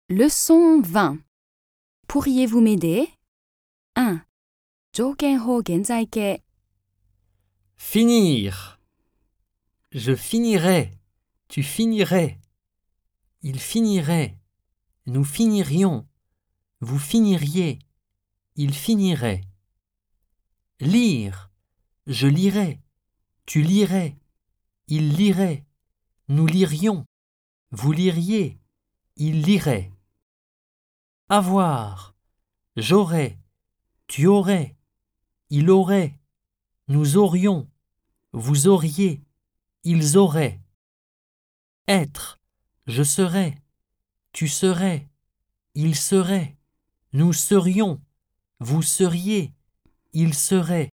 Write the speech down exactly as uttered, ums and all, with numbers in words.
Leçon vingt. Pourriez-vous m'aider? un. 条件法現在形 Finir. Je finirai. Tu finirais. Il finirait. Nous finirions. Vous finiriez. Il finirait. Lire. Je lirais. Tu lirais. Il lirait. Nous lirions. Vous liriez. Il lirait. Avoir. J'aurais. Tu aurais. Il aurait. Nous aurions. Vous auriez. Ils auraient. Être. Je serais. Tu serais. Il serait. Nous serions. Vous seriez. Il serait.